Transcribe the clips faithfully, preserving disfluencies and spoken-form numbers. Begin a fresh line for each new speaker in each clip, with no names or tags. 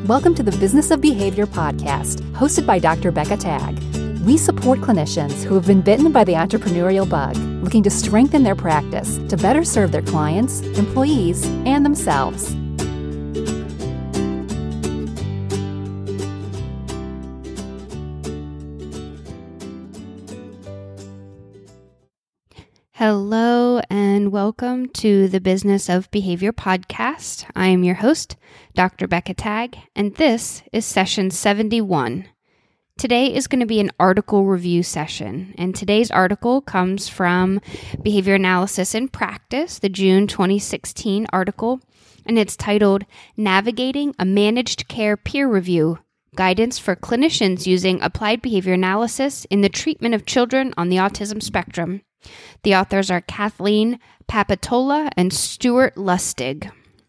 Welcome to the Business of Behavior podcast, hosted by Doctor Becca Tagg. We support clinicians who have been bitten by the entrepreneurial bug, looking to strengthen their practice to better serve their clients, employees, and themselves.
Hello and welcome to the Business of Behavior podcast. I am your host, Doctor Becca Tagg, and this is session seventy-one. Today is going to be an article review session, and today's article comes from Behavior Analysis in Practice, the June twenty sixteen article, and it's titled Navigating a Managed Care Peer Review, Guidance for Clinicians Using Applied Behavior Analysis in the Treatment of Children on the Autism Spectrum. The authors are Kathleen Papatola and Stuart Lustig.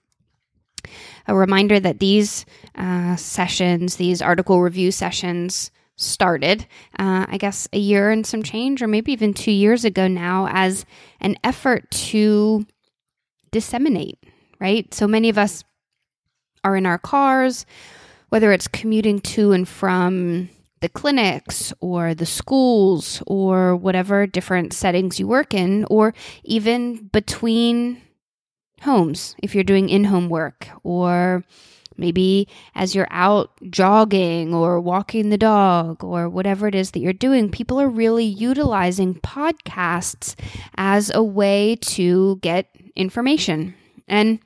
A reminder that these uh, sessions, these article review sessions, started, uh, I guess, a year and some change, or maybe even two years ago now, as an effort to disseminate, right? So many of us are in our cars, whether it's commuting to and from the clinics or the schools or whatever different settings you work in, or even between homes if you're doing in-home work, or maybe as you're out jogging or walking the dog or whatever it is that you're doing, people are really utilizing podcasts as a way to get information. And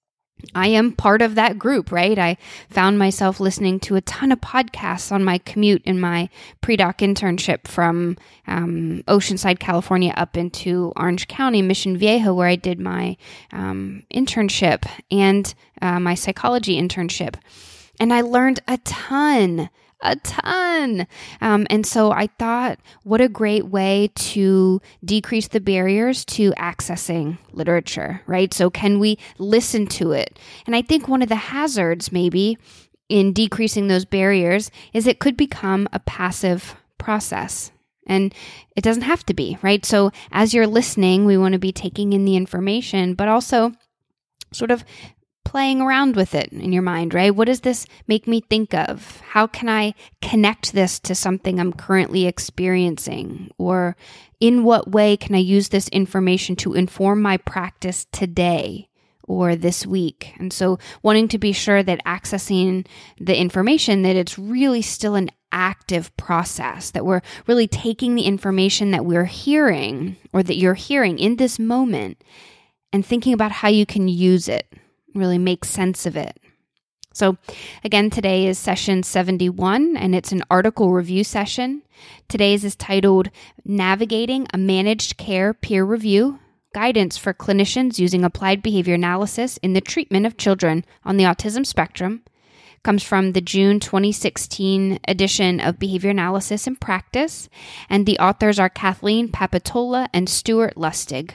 I am part of that group, right? I found myself listening to a ton of podcasts on my commute in my pre-doc internship from um, Oceanside, California, up into Orange County, Mission Viejo, where I did my um, internship and uh, my psychology internship. And I learned a ton, a ton. Um, and so I thought, what a great way to decrease the barriers to accessing literature, right? So can we listen to it? And I think one of the hazards maybe in decreasing those barriers is it could become a passive process. And it doesn't have to be, right? So as you're listening, we want to be taking in the information, but also sort of playing around with it in your mind, right? What does this make me think of? How can I connect this to something I'm currently experiencing? Or in what way can I use this information to inform my practice today or this week? And so wanting to be sure that accessing the information, that it's really still an active process, that we're really taking the information that we're hearing or that you're hearing in this moment and thinking about how you can use it, really make sense of it. So again, today is session seventy-one, and it's an article review session. Today's is titled Navigating a Managed Care Peer Review, Guidance for Clinicians Using Applied Behavior Analysis in the Treatment of Children on the Autism Spectrum. Comes from the June twenty sixteen edition of Behavior Analysis in Practice, and the authors are Kathleen Papatola and Stuart Lustig.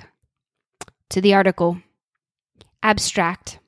To the article. Abstract.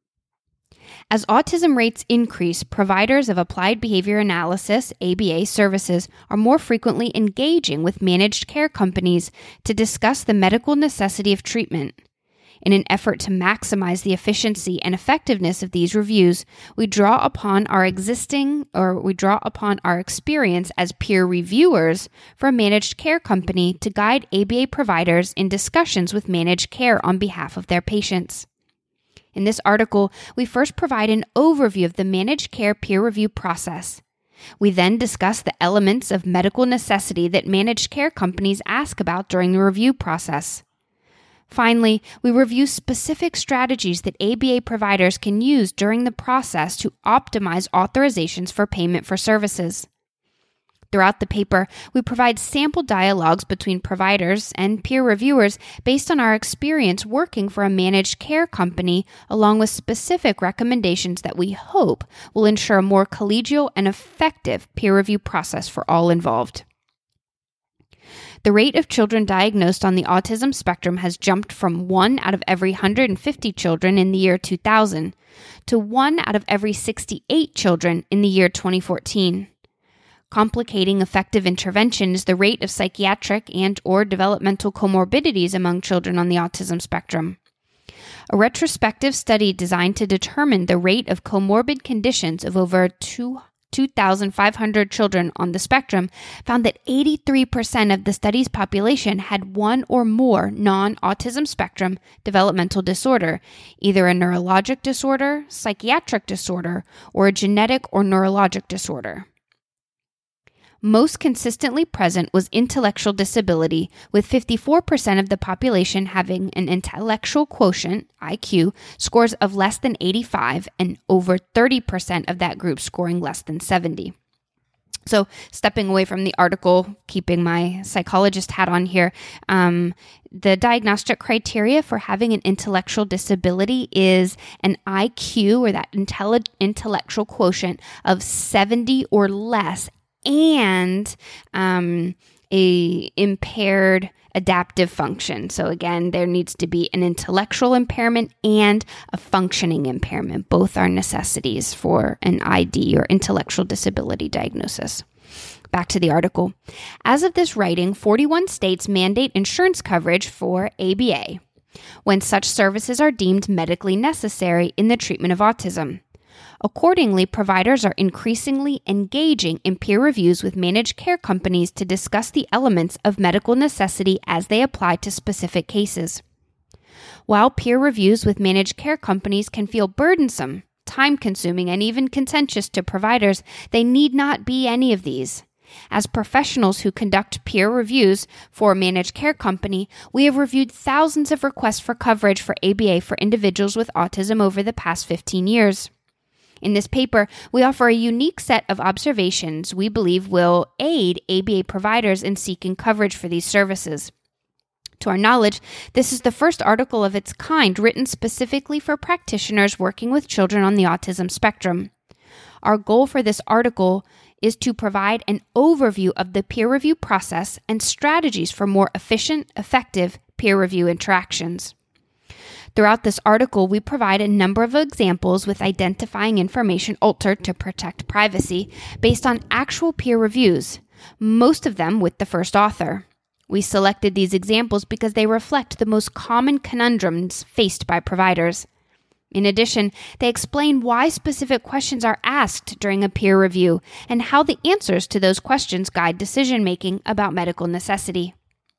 As autism rates increase, providers of applied behavior analysis, A B A services, are more frequently engaging with managed care companies to discuss the medical necessity of treatment. In an effort to maximize the efficiency and effectiveness of these reviews, we draw upon our existing or we draw upon our experience as peer reviewers for a managed care company to guide A B A providers in discussions with managed care on behalf of their patients. In this article, we first provide an overview of the managed care peer review process. We then discuss the elements of medical necessity that managed care companies ask about during the review process. Finally, we review specific strategies that A B A providers can use during the process to optimize authorizations for payment for services. Throughout the paper, we provide sample dialogues between providers and peer reviewers based on our experience working for a managed care company, along with specific recommendations that we hope will ensure a more collegial and effective peer review process for all involved. The rate of children diagnosed on the autism spectrum has jumped from one out of every one hundred fifty children in the year two thousand to one out of every sixty-eight children in the year twenty fourteen. Complicating effective intervention is the rate of psychiatric and or developmental comorbidities among children on the autism spectrum. A retrospective study designed to determine the rate of comorbid conditions of over two thousand five hundred children on the spectrum found that eighty-three percent of the study's population had one or more non-autism spectrum developmental disorder, either a neurologic disorder, psychiatric disorder, or a genetic or neurologic disorder. Most consistently present was intellectual disability, with fifty-four percent of the population having an intellectual quotient, I Q, scores of less than eighty-five, and over thirty percent of that group scoring less than seventy. So stepping away from the article, keeping my psychologist hat on here, um, the diagnostic criteria for having an intellectual disability is an I Q, or that intelli- intellectual quotient, of seventy or less, and um, a impaired adaptive function. So again, there needs to be an intellectual impairment and a functioning impairment. Both are necessities for an I D, or intellectual disability diagnosis. Back to the article. As of this writing, forty-one states mandate insurance coverage for A B A when such services are deemed medically necessary in the treatment of autism. Accordingly, providers are increasingly engaging in peer reviews with managed care companies to discuss the elements of medical necessity as they apply to specific cases. While peer reviews with managed care companies can feel burdensome, time-consuming, and even contentious to providers, they need not be any of these. As professionals who conduct peer reviews for a managed care company, we have reviewed thousands of requests for coverage for A B A for individuals with autism over the past fifteen years. In this paper, we offer a unique set of observations we believe will aid A B A providers in seeking coverage for these services. To our knowledge, this is the first article of its kind written specifically for practitioners working with children on the autism spectrum. Our goal for this article is to provide an overview of the peer review process and strategies for more efficient, effective peer review interactions. Throughout this article, we provide a number of examples with identifying information altered to protect privacy based on actual peer reviews, most of them with the first author. We selected these examples because they reflect the most common conundrums faced by providers. In addition, they explain why specific questions are asked during a peer review and how the answers to those questions guide decision-making about medical necessity.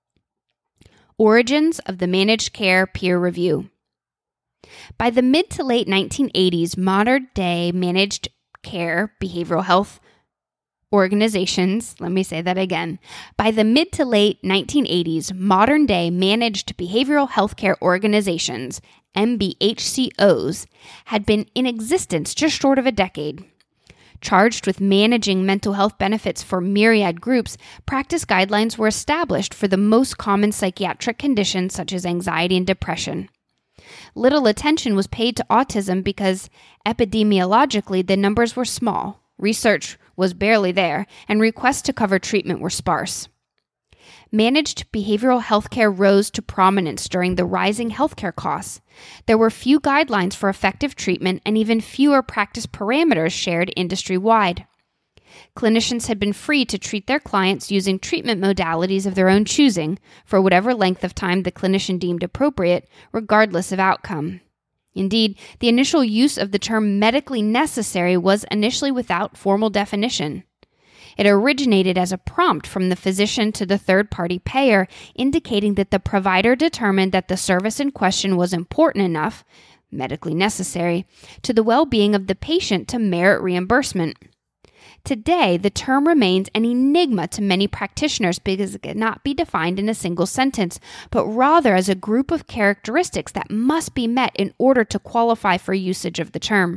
Origins of the managed care peer review. By the mid to late nineteen eighties, modern-day managed care behavioral health organizations, let me say that again. By the mid to late nineteen eighties, modern-day managed behavioral healthcare organizations, M B H C Os, had been in existence just short of a decade. Charged with managing mental health benefits for myriad groups, practice guidelines were established for the most common psychiatric conditions such as anxiety and depression. Little attention was paid to autism because epidemiologically the numbers were small, research was barely there, and requests to cover treatment were sparse. Managed behavioral healthcare rose to prominence during the rising healthcare costs. There were few guidelines for effective treatment and even fewer practice parameters shared industry-wide. Clinicians had been free to treat their clients using treatment modalities of their own choosing for whatever length of time the clinician deemed appropriate, regardless of outcome. Indeed, the initial use of the term medically necessary was initially without formal definition. It originated as a prompt from the physician to the third-party payer, indicating that the provider determined that the service in question was important enough, medically necessary, to the well-being of the patient to merit reimbursement. Today, the term remains an enigma to many practitioners because it cannot be defined in a single sentence, but rather as a group of characteristics that must be met in order to qualify for usage of the term.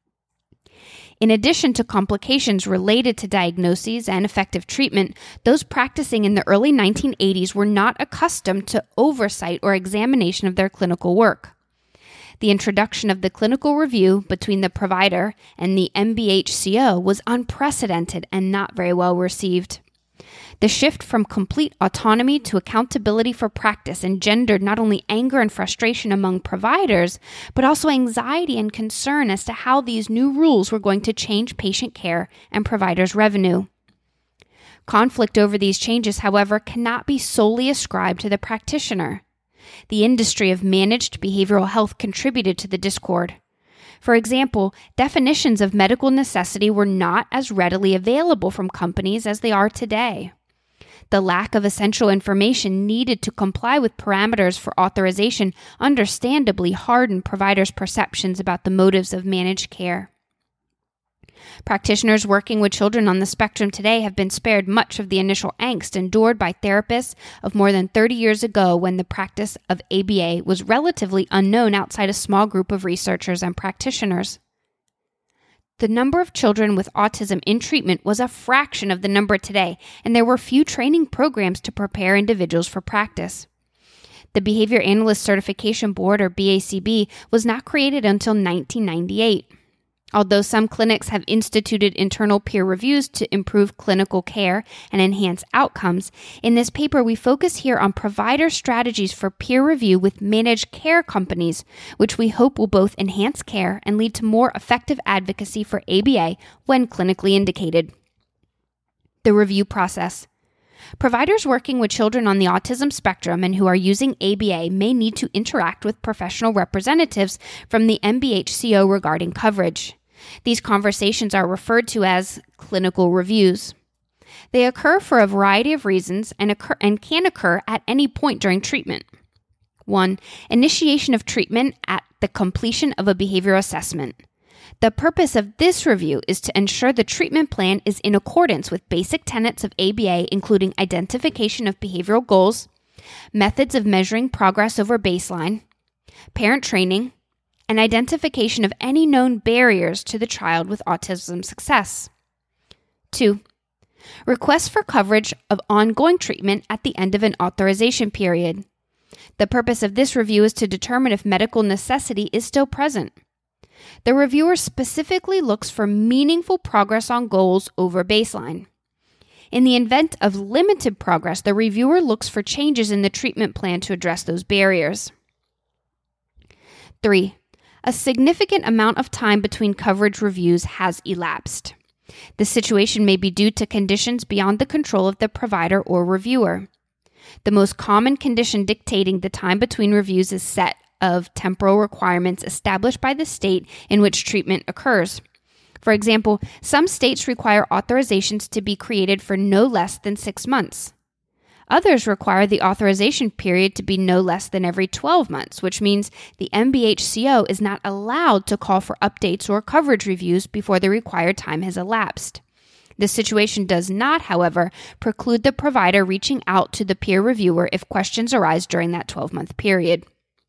In addition to complications related to diagnoses and effective treatment, those practicing in the early nineteen eighties were not accustomed to oversight or examination of their clinical work. The introduction of the clinical review between the provider and the M B H C O was unprecedented and not very well received. The shift from complete autonomy to accountability for practice engendered not only anger and frustration among providers, but also anxiety and concern as to how these new rules were going to change patient care and providers' revenue. Conflict over these changes, however, cannot be solely ascribed to the practitioner. The industry of managed behavioral health contributed to the discord. For example, definitions of medical necessity were not as readily available from companies as they are today. The lack of essential information needed to comply with parameters for authorization understandably hardened providers' perceptions about the motives of managed care. Practitioners working with children on the spectrum today have been spared much of the initial angst endured by therapists of more than thirty years ago when the practice of A B A was relatively unknown outside a small group of researchers and practitioners. The number of children with autism in treatment was a fraction of the number today, and there were few training programs to prepare individuals for practice. The Behavior Analyst Certification Board, or B A C B, was not created until nineteen ninety-eight. Although some clinics have instituted internal peer reviews to improve clinical care and enhance outcomes, in this paper we focus here on provider strategies for peer review with managed care companies, which we hope will both enhance care and lead to more effective advocacy for A B A when clinically indicated. The review process. Providers working with children on the autism spectrum and who are using A B A may need to interact with professional representatives from the M B H C O regarding coverage. These conversations are referred to as clinical reviews. They occur for a variety of reasons and, occur, and can occur at any point during treatment. One, initiation of treatment at the completion of a behavioral assessment. The purpose of this review is to ensure the treatment plan is in accordance with basic tenets of A B A, including identification of behavioral goals, methods of measuring progress over baseline, parent training, and identification of any known barriers to the child with autism success. Two, requests for coverage of ongoing treatment at the end of an authorization period. The purpose of this review is to determine if medical necessity is still present. The reviewer specifically looks for meaningful progress on goals over baseline. In the event of limited progress, the reviewer looks for changes in the treatment plan to address those barriers. Three, a significant amount of time between coverage reviews has elapsed. The situation may be due to conditions beyond the control of the provider or reviewer. The most common condition dictating the time between reviews is set of temporal requirements established by the state in which treatment occurs. For example, some states require authorizations to be created for no less than six months. Others require the authorization period to be no less than every twelve months, which means the M B H C O is not allowed to call for updates or coverage reviews before the required time has elapsed. This situation does not, however, preclude the provider reaching out to the peer reviewer if questions arise during that twelve-month period.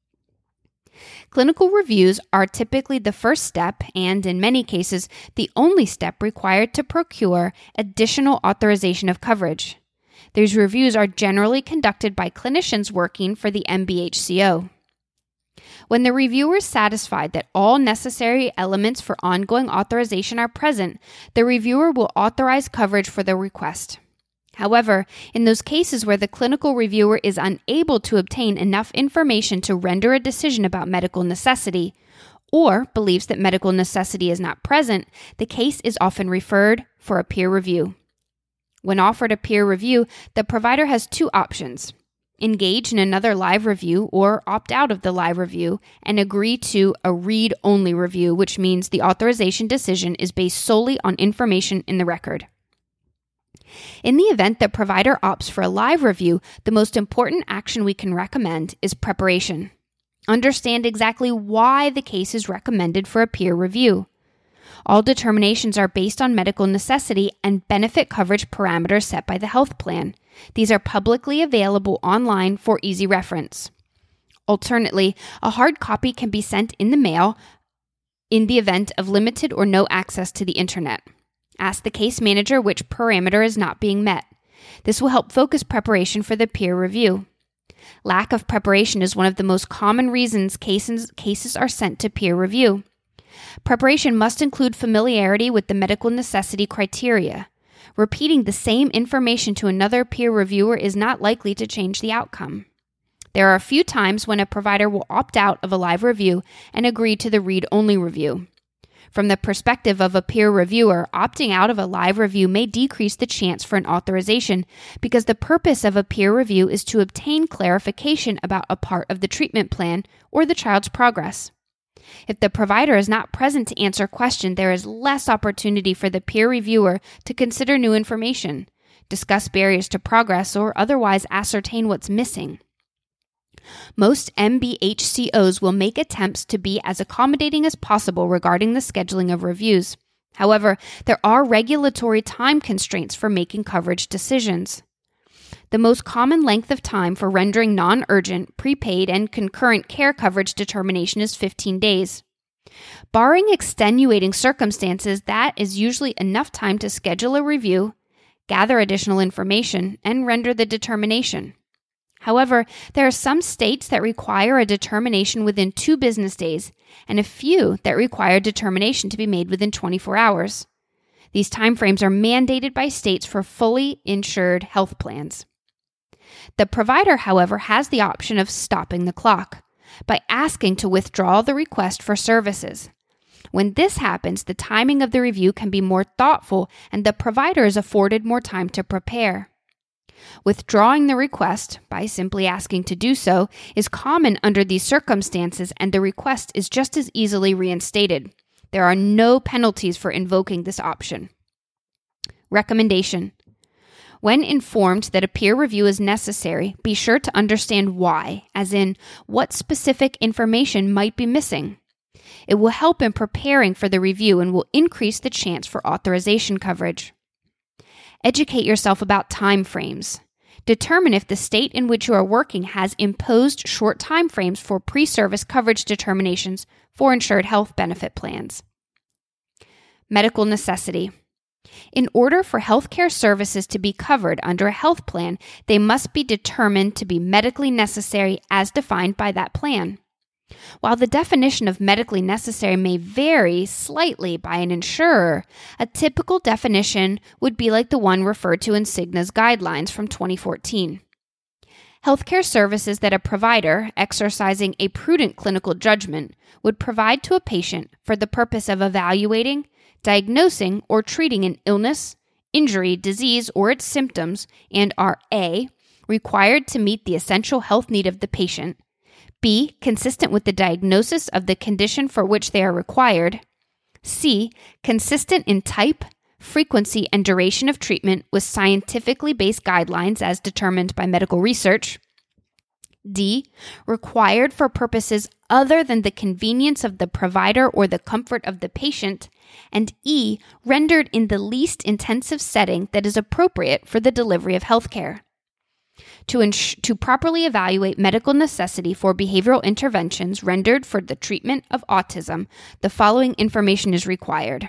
Clinical reviews are typically the first step and, in many cases, the only step required to procure additional authorization of coverage. These reviews are generally conducted by clinicians working for the M B H C O. When the reviewer is satisfied that all necessary elements for ongoing authorization are present, the reviewer will authorize coverage for the request. However, in those cases where the clinical reviewer is unable to obtain enough information to render a decision about medical necessity, or believes that medical necessity is not present, the case is often referred for a peer review. When offered a peer review, the provider has two options: engage in another live review or opt out of the live review and agree to a read-only review, which means the authorization decision is based solely on information in the record. In the event that provider opts for a live review, the most important action we can recommend is preparation. Understand exactly why the case is recommended for a peer review. All determinations are based on medical necessity and benefit coverage parameters set by the health plan. These are publicly available online for easy reference. Alternately, a hard copy can be sent in the mail in the event of limited or no access to the internet. Ask the case manager which parameter is not being met. This will help focus preparation for the peer review. Lack of preparation is one of the most common reasons cases, cases are sent to peer review. Preparation must include familiarity with the medical necessity criteria. Repeating the same information to another peer reviewer is not likely to change the outcome. There are a few times when a provider will opt out of a live review and agree to the read-only review. From the perspective of a peer reviewer, opting out of a live review may decrease the chance for an authorization because the purpose of a peer review is to obtain clarification about a part of the treatment plan or the child's progress. If the provider is not present to answer questions, there is less opportunity for the peer reviewer to consider new information, discuss barriers to progress, or otherwise ascertain what's missing. Most M B H C Os will make attempts to be as accommodating as possible regarding the scheduling of reviews. However, there are regulatory time constraints for making coverage decisions. The most common length of time for rendering non-urgent, prepaid, and concurrent care coverage determination is fifteen days. Barring extenuating circumstances, that is usually enough time to schedule a review, gather additional information, and render the determination. However, there are some states that require a determination within two business days, and a few that require determination to be made within twenty-four hours. These timeframes are mandated by states for fully insured health plans. The provider, however, has the option of stopping the clock by asking to withdraw the request for services. When this happens, the timing of the review can be more thoughtful and the provider is afforded more time to prepare. Withdrawing the request, by simply asking to do so, is common under these circumstances and the request is just as easily reinstated. There are no penalties for invoking this option. Recommendation. When informed that a peer review is necessary, be sure to understand why, as in what specific information might be missing. It will help in preparing for the review and will increase the chance for authorization coverage. Educate yourself about time frames. Determine if the state in which you are working has imposed short time frames for pre-service coverage determinations for insured health benefit plans. Medical necessity. In order for healthcare services to be covered under a health plan, they must be determined to be medically necessary as defined by that plan. While the definition of medically necessary may vary slightly by an insurer, a typical definition would be like the one referred to in Cigna's guidelines from twenty fourteen. Healthcare services that a provider, exercising a prudent clinical judgment, would provide to a patient for the purpose of evaluating, diagnosing, or treating an illness, injury, disease, or its symptoms, and are A, required to meet the essential health need of the patient, B, consistent with the diagnosis of the condition for which they are required, C, consistent in type, frequency, and duration of treatment with scientifically based guidelines as determined by medical research, D, required for purposes other than the convenience of the provider or the comfort of the patient, and E, rendered in the least intensive setting that is appropriate for the delivery of healthcare. To, ins- to properly evaluate medical necessity for behavioral interventions rendered for the treatment of autism, the following information is required.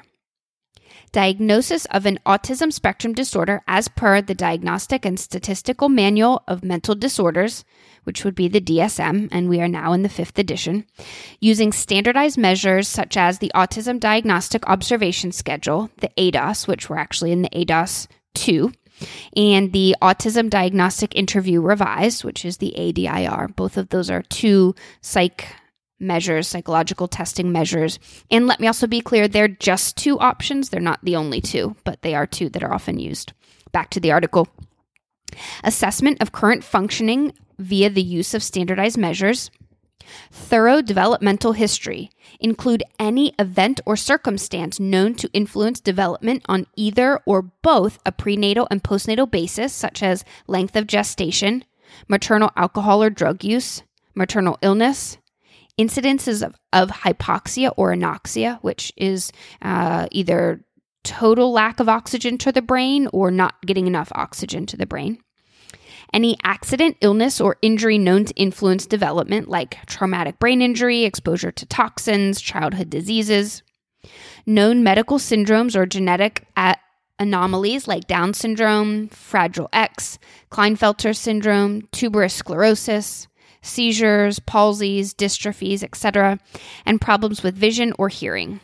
Diagnosis of an autism spectrum disorder as per the Diagnostic and Statistical Manual of Mental Disorders, which would be the D S M, and we are now in the fifth edition, using standardized measures such as the Autism Diagnostic Observation Schedule, the A D O S, which we're actually in the A D O S two, and the Autism Diagnostic Interview Revised, which is the A D I R. Both of those are two psych measures, psychological testing measures. And let me also be clear, they're just two options. They're not the only two, but they are two that are often used. Back to the article. Assessment of current functioning via the use of standardized measures. Thorough developmental history. Include any event or circumstance known to influence development on either or both a prenatal and postnatal basis, such as length of gestation, maternal alcohol or drug use, maternal illness, incidences of, of hypoxia or anoxia, which is uh, either total lack of oxygen to the brain or not getting enough oxygen to the brain. Any accident, illness, or injury known to influence development, like traumatic brain injury, exposure to toxins, childhood diseases. Known medical syndromes or genetic a- anomalies like Down syndrome, Fragile X, Klinefelter syndrome, tuberous sclerosis, seizures, palsies, dystrophies, et cetera, and problems with vision or hearing.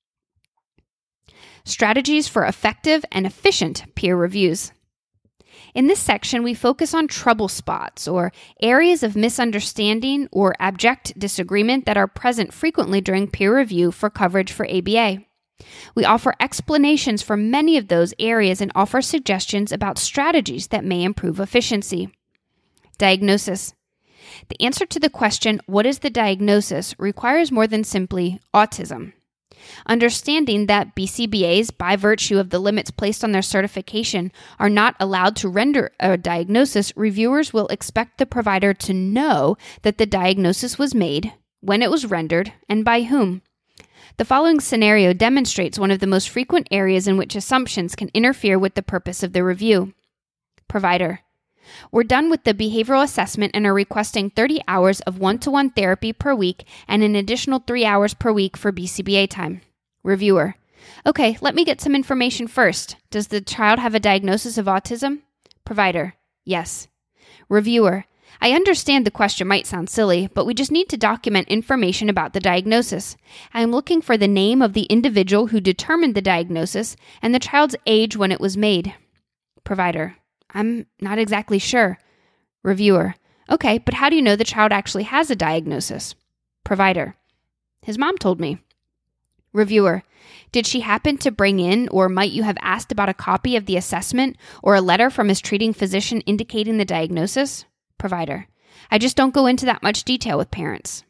Strategies for effective and efficient peer reviews. In this section, we focus on trouble spots or areas of misunderstanding or abject disagreement that are present frequently during peer review for coverage for A B A. We offer explanations for many of those areas and offer suggestions about strategies that may improve efficiency. Diagnosis. The answer to the question, what is the diagnosis, requires more than simply autism. Understanding that B C B As, by virtue of the limits placed on their certification, are not allowed to render a diagnosis, reviewers will expect the provider to know that the diagnosis was made, when it was rendered, and by whom. The following scenario demonstrates one of the most frequent areas in which assumptions can interfere with the purpose of the review. Provider. We're done with the behavioral assessment and are requesting thirty hours of one-to-one therapy per week and an additional three hours per week for B C B A time. Reviewer. Okay, let me get some information first. Does the child have a diagnosis of autism? Provider. Yes. Reviewer. I understand the question might sound silly, but we just need to document information about the diagnosis. I am looking for the name of the individual who determined the diagnosis and the child's age when it was made. Provider. I'm not exactly sure. Reviewer. Okay, but how do you know the child actually has a diagnosis? Provider. His mom told me. Reviewer. Did she happen to bring in, or might you have asked about a copy of the assessment or a letter from his treating physician indicating the diagnosis? Provider. I just don't go into that much detail with parents.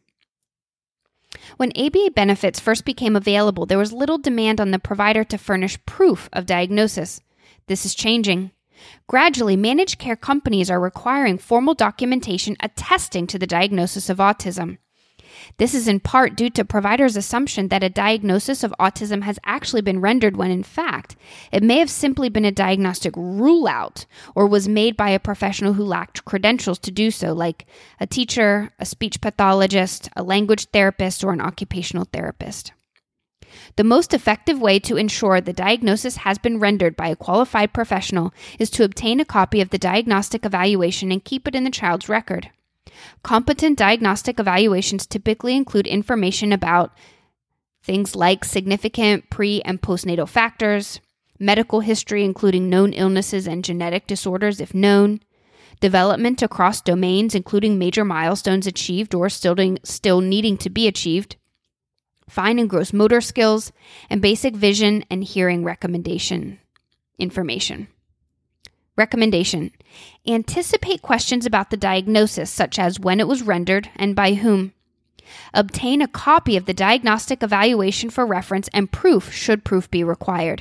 When A B A benefits first became available, there was little demand on the provider to furnish proof of diagnosis. This is changing. Gradually, managed care companies are requiring formal documentation attesting to the diagnosis of autism. This is in part due to providers' assumption that a diagnosis of autism has actually been rendered when, in fact, it may have simply been a diagnostic rule-out or was made by a professional who lacked credentials to do so, like a teacher, a speech pathologist, a language therapist, or an occupational therapist. The most effective way to ensure the diagnosis has been rendered by a qualified professional is to obtain a copy of the diagnostic evaluation and keep it in the child's record. Competent diagnostic evaluations typically include information about things like significant pre- and postnatal factors, medical history including known illnesses and genetic disorders if known, development across domains including major milestones achieved or still, still needing to be achieved, fine and gross motor skills, and basic vision and hearing recommendation information. Recommendation. Anticipate questions about the diagnosis, such as when it was rendered and by whom. Obtain a copy of the diagnostic evaluation for reference and proof should proof be required.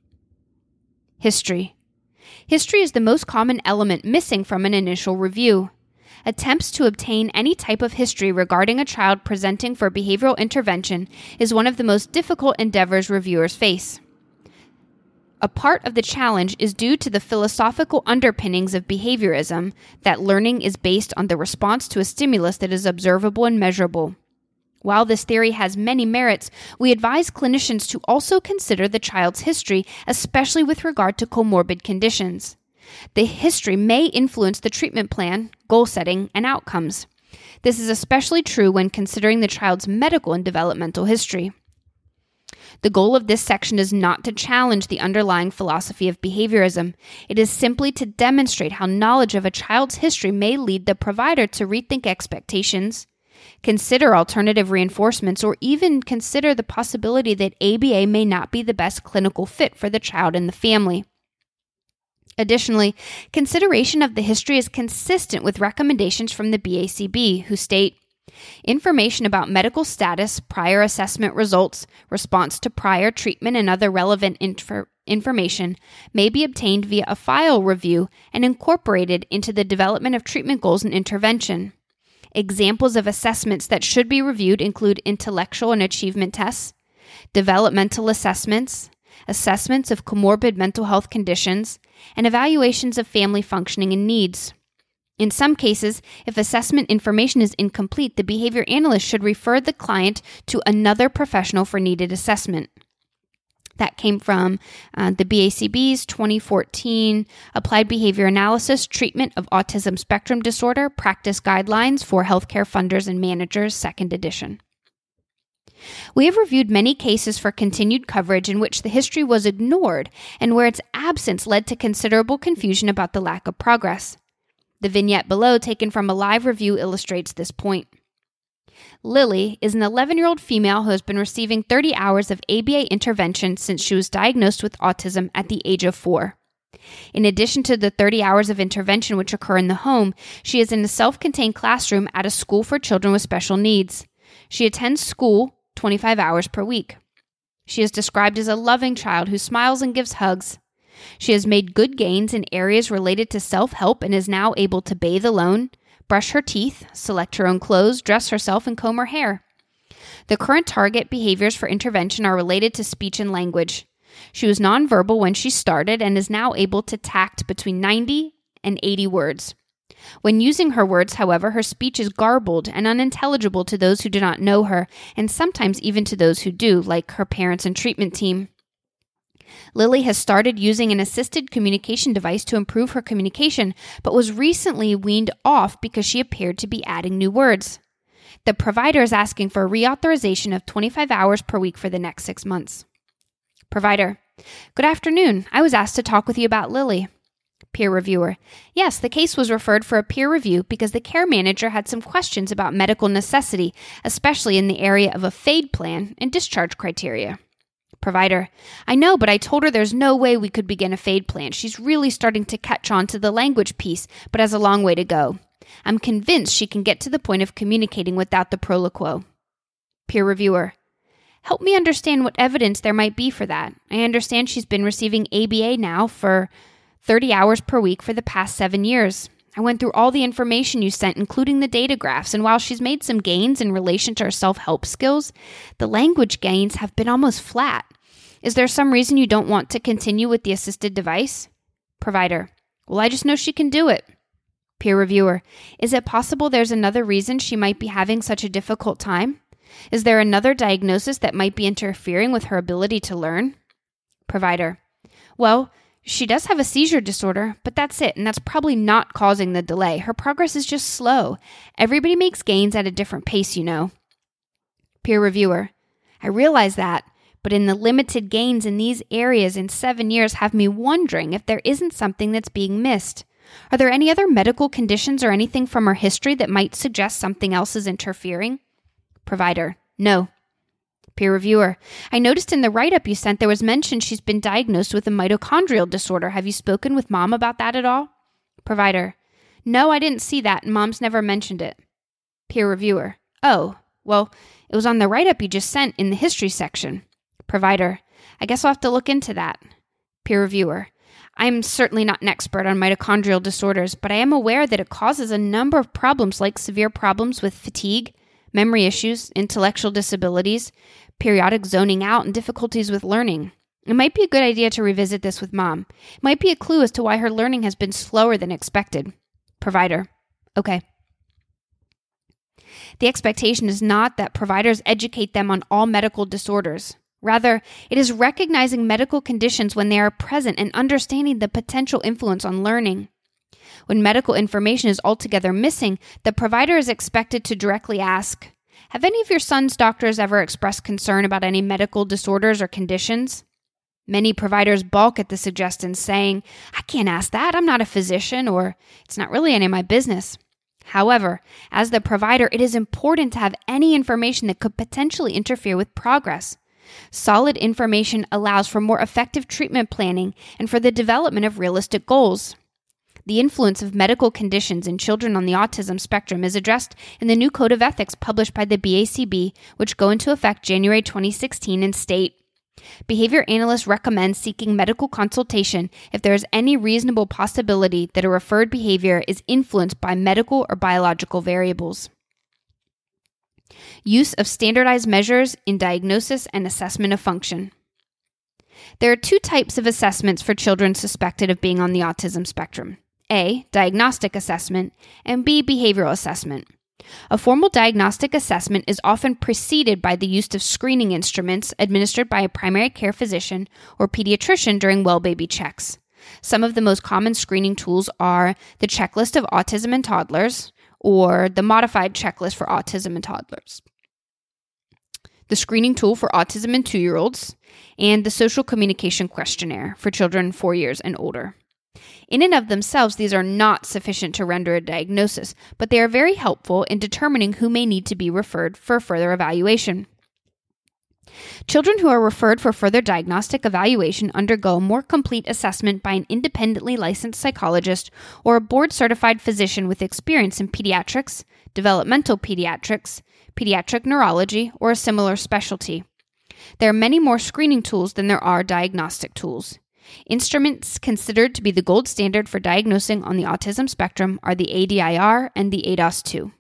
History. History is the most common element missing from an initial review. Attempts to obtain any type of history regarding a child presenting for behavioral intervention is one of the most difficult endeavors reviewers face. A part of the challenge is due to the philosophical underpinnings of behaviorism that learning is based on the response to a stimulus that is observable and measurable. While this theory has many merits, we advise clinicians to also consider the child's history, especially with regard to comorbid conditions. The history may influence the treatment plan, goal setting, and outcomes. This is especially true when considering the child's medical and developmental history. The goal of this section is not to challenge the underlying philosophy of behaviorism. It is simply to demonstrate how knowledge of a child's history may lead the provider to rethink expectations, consider alternative reinforcements, or even consider the possibility that A B A may not be the best clinical fit for the child and the family. Additionally, consideration of the history is consistent with recommendations from the B A C B, who state, information about medical status, prior assessment results, response to prior treatment, and other relevant inf- information may be obtained via a file review and incorporated into the development of treatment goals and intervention. Examples of assessments that should be reviewed include intellectual and achievement tests, developmental assessments, assessments of comorbid mental health conditions, and evaluations of family functioning and needs. In some cases, if assessment information is incomplete, the behavior analyst should refer the client to another professional for needed assessment. That came from uh, the B A C B's twenty fourteen Applied Behavior Analysis, Treatment of Autism Spectrum Disorder, Practice Guidelines for Healthcare Funders and Managers, second edition. We have reviewed many cases for continued coverage in which the history was ignored and where its absence led to considerable confusion about the lack of progress. The vignette below, taken from a live review, illustrates this point. Lily is an eleven-year-old female who has been receiving thirty hours of A B A intervention since she was diagnosed with autism at the age of four. In addition to the thirty hours of intervention which occur in the home, she is in a self-contained classroom at a school for children with special needs. She attends school twenty-five hours per week. She is described as a loving child who smiles and gives hugs. She has made good gains in areas related to self-help and is now able to bathe alone, brush her teeth, select her own clothes, dress herself, and comb her hair. The current target behaviors for intervention are related to speech and language. She was nonverbal when she started and is now able to tact between ninety and eighty words. When using her words, however, her speech is garbled and unintelligible to those who do not know her, and sometimes even to those who do, like her parents and treatment team. Lily has started using an assisted communication device to improve her communication, but was recently weaned off because she appeared to be adding new words. The provider is asking for a reauthorization of twenty-five hours per week for the next six months. Provider: Good afternoon. I was asked to talk with you about Lily. Peer reviewer: Yes, the case was referred for a peer review because the care manager had some questions about medical necessity, especially in the area of a FADE plan and discharge criteria. Provider: I know, but I told her there's no way we could begin a FADE plan. She's really starting to catch on to the language piece, but has a long way to go. I'm convinced she can get to the point of communicating without the proloquo. Peer reviewer: Help me understand what evidence there might be for that. I understand she's been receiving A B A now for thirty hours per week for the past seven years. I went through all the information you sent, including the data graphs, and while she's made some gains in relation to her self-help skills, the language gains have been almost flat. Is there some reason you don't want to continue with the assisted device? Provider: Well, I just know she can do it. Peer reviewer: Is it possible there's another reason she might be having such a difficult time? Is there another diagnosis that might be interfering with her ability to learn? Provider: Well, she does have a seizure disorder, but that's it, and that's probably not causing the delay. Her progress is just slow. Everybody makes gains at a different pace, you know. Peer reviewer: I realize that, but in the limited gains in these areas in seven years have me wondering if there isn't something that's being missed. Are there any other medical conditions or anything from her history that might suggest something else is interfering? Provider: No. Peer reviewer: I noticed in the write-up you sent there was mention she's been diagnosed with a mitochondrial disorder. Have you spoken with Mom about that at all? Provider: No, I didn't see that, and Mom's never mentioned it. Peer reviewer: Oh, well, it was on the write-up you just sent in the history section. Provider: I guess I'll have to look into that. Peer reviewer: I'm certainly not an expert on mitochondrial disorders, but I am aware that it causes a number of problems like severe problems with fatigue, memory issues, intellectual disabilities, periodic zoning out, and difficulties with learning. It might be a good idea to revisit this with Mom. It might be a clue as to why her learning has been slower than expected. Provider: Okay. The expectation is not that providers educate them on all medical disorders. Rather, it is recognizing medical conditions when they are present and understanding the potential influence on learning. When medical information is altogether missing, the provider is expected to directly ask, Have any of your son's doctors ever expressed concern about any medical disorders or conditions? Many providers balk at the suggestion, saying, I can't ask that, I'm not a physician, or it's not really any of my business. However, as the provider, it is important to have any information that could potentially interfere with progress. Solid information allows for more effective treatment planning and for the development of realistic goals. The influence of medical conditions in children on the autism spectrum is addressed in the new Code of Ethics published by the B A C B, which go into effect January twenty sixteen and state, Behavior analysts recommend seeking medical consultation if there is any reasonable possibility that a referred behavior is influenced by medical or biological variables. Use of standardized measures in diagnosis and assessment of function. There are two types of assessments for children suspected of being on the autism spectrum. A, diagnostic assessment, and B, behavioral assessment. A formal diagnostic assessment is often preceded by the use of screening instruments administered by a primary care physician or pediatrician during well baby checks. Some of the most common screening tools are the Checklist of Autism in Toddlers or the Modified Checklist for Autism in Toddlers. the screening tool for autism in two-year-olds, and the social communication questionnaire for children four years and older. In and of themselves, these are not sufficient to render a diagnosis, but they are very helpful in determining who may need to be referred for further evaluation. Children who are referred for further diagnostic evaluation undergo more complete assessment by an independently licensed psychologist or a board-certified physician with experience in pediatrics, developmental pediatrics, pediatric neurology, or a similar specialty. There are many more screening tools than there are diagnostic tools. Instruments considered to be the gold standard for diagnosing on the autism spectrum are the A D I R and the A D O S two.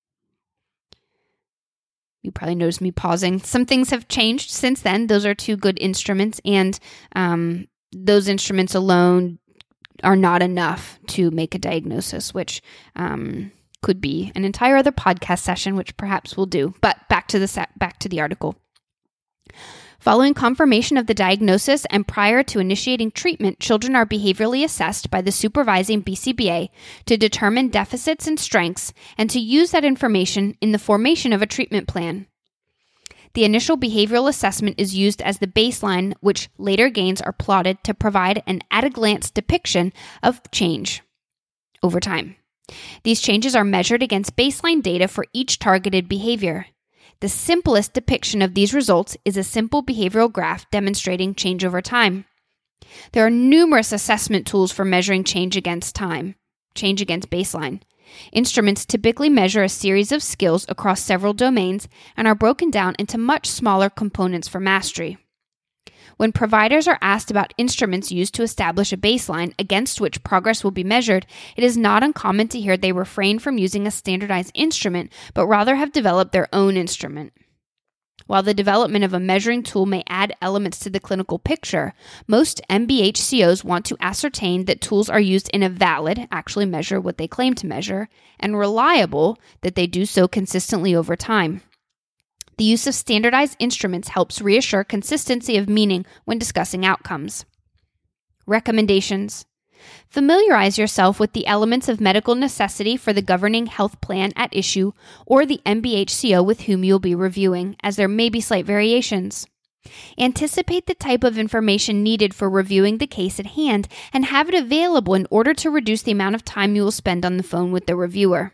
You probably noticed me pausing. Some things have changed since then. Those are two good instruments, and um, those instruments alone are not enough to make a diagnosis, which um, could be an entire other podcast session, which perhaps we'll do. But back to the set, back to the article. Following confirmation of the diagnosis and prior to initiating treatment, children are behaviorally assessed by the supervising B C B A to determine deficits and strengths and to use that information in the formation of a treatment plan. The initial behavioral assessment is used as the baseline, which later gains are plotted to provide an at-a-glance depiction of change over time. These changes are measured against baseline data for each targeted behavior. The simplest depiction of these results is a simple behavioral graph demonstrating change over time. There are numerous assessment tools for measuring change against time, change against baseline. Instruments typically measure a series of skills across several domains and are broken down into much smaller components for mastery. When providers are asked about instruments used to establish a baseline against which progress will be measured, it is not uncommon to hear they refrain from using a standardized instrument, but rather have developed their own instrument. While the development of a measuring tool may add elements to the clinical picture, most M B H C Os want to ascertain that tools are used in a valid, actually measure what they claim to measure, and reliable, that they do so consistently over time. The use of standardized instruments helps reassure consistency of meaning when discussing outcomes. Recommendations. Familiarize yourself with the elements of medical necessity for the governing health plan at issue or the M B H C O with whom you'll be reviewing, as there may be slight variations. Anticipate the type of information needed for reviewing the case at hand and have it available in order to reduce the amount of time you will spend on the phone with the reviewer.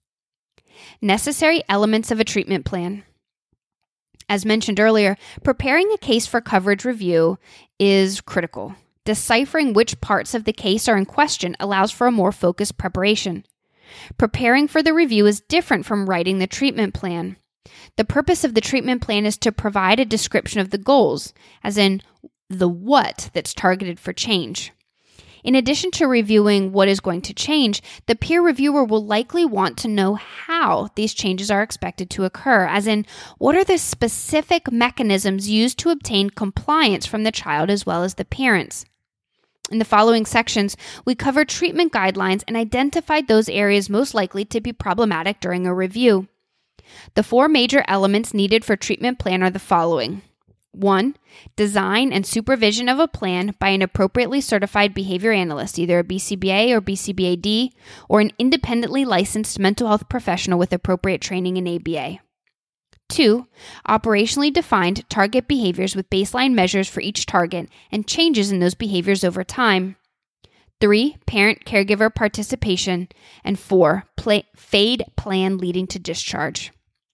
Necessary elements of a treatment plan. As mentioned earlier, preparing a case for coverage review is critical. Deciphering which parts of the case are in question allows for a more focused preparation. Preparing for the review is different from writing the treatment plan. The purpose of the treatment plan is to provide a description of the goals, as in the what that's targeted for change. In addition to reviewing what is going to change, the peer reviewer will likely want to know how these changes are expected to occur, as in, what are the specific mechanisms used to obtain compliance from the child as well as the parents. In the following sections, we cover treatment guidelines and identified those areas most likely to be problematic during a review. The four major elements needed for treatment plan are the following. One, design and supervision of a plan by an appropriately certified behavior analyst, either a B C B A or B C B A D, or an independently licensed mental health professional with appropriate training in A B A. Two, operationally defined target behaviors with baseline measures for each target and changes in those behaviors over time. Three, parent-caregiver participation. And four, play, fade plan leading to discharge.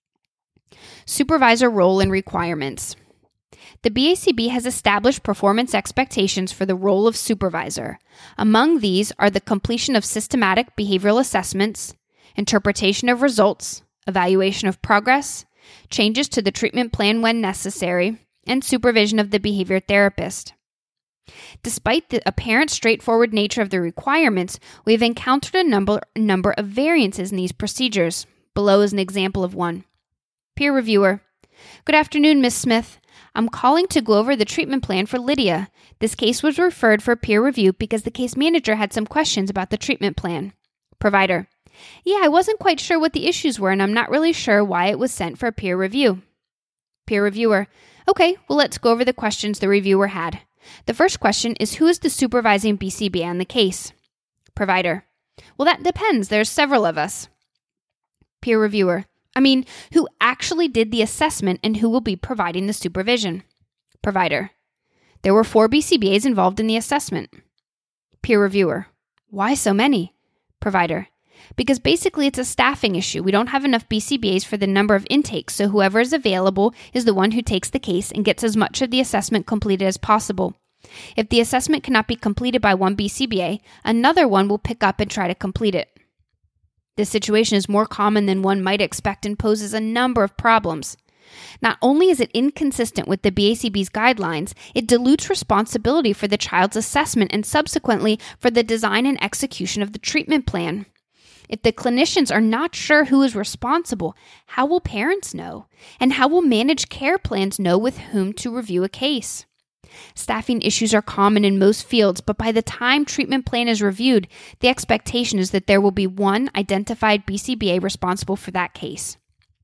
Supervisor role and requirements. The B A C B has established performance expectations for the role of supervisor. Among these are the completion of systematic behavioral assessments, interpretation of results, evaluation of progress, changes to the treatment plan when necessary, and supervision of the behavior therapist. Despite the apparent straightforward nature of the requirements, we have encountered a number, number of variances in these procedures. Below is an example of one. Peer reviewer. Good afternoon, Miz Smith. I'm calling to go over the treatment plan for Lydia. This case was referred for peer review because the case manager had some questions about the treatment plan. Provider. Yeah, I wasn't quite sure what the issues were, and I'm not really sure why it was sent for peer review. Peer reviewer. Okay, well, let's go over the questions the reviewer had. The first question is, who is the supervising B C B A on the case? Provider. Well, that depends. There's several of us. Peer reviewer. I mean, who actually did the assessment and who will be providing the supervision? Provider. There were four B C B As involved in the assessment. Peer reviewer. Why so many? Provider. Because basically it's a staffing issue. We don't have enough B C B As for the number of intakes, so whoever is available is the one who takes the case and gets as much of the assessment completed as possible. If the assessment cannot be completed by one B C B A, another one will pick up and try to complete it. This situation is more common than one might expect and poses a number of problems. Not only is it inconsistent with the B A C B's guidelines, it dilutes responsibility for the child's assessment and subsequently for the design and execution of the treatment plan. If the clinicians are not sure who is responsible, how will parents know? And how will managed care plans know with whom to review a case? Staffing issues are common in most fields, but by the time treatment plan is reviewed, the expectation is that there will be one identified B C B A responsible for that case.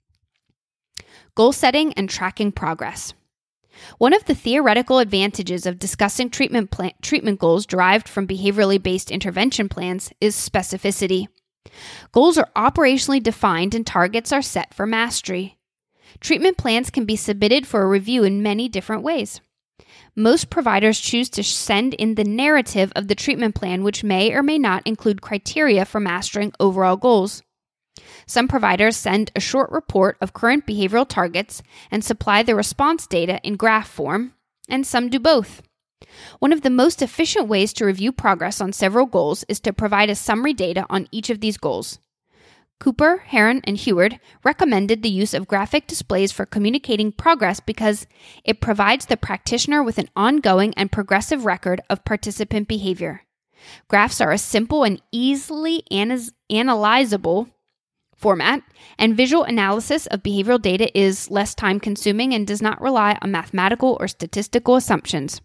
Goal setting and tracking progress. One of the theoretical advantages of discussing treatment plan- treatment goals derived from behaviorally based intervention plans is specificity. Goals are operationally defined and targets are set for mastery. Treatment plans can be submitted for a review in many different ways. Most providers choose to send in the narrative of the treatment plan, which may or may not include criteria for mastering overall goals. Some providers send a short report of current behavioral targets and supply the response data in graph form, and some do both. One of the most efficient ways to review progress on several goals is to provide a summary data on each of these goals. Cooper, Heron, and Heward recommended the use of graphic displays for communicating progress because it provides the practitioner with an ongoing and progressive record of participant behavior. Graphs are a simple and easily analyz- analyzable format, and visual analysis of behavioral data is less time-consuming and does not rely on mathematical or statistical assumptions.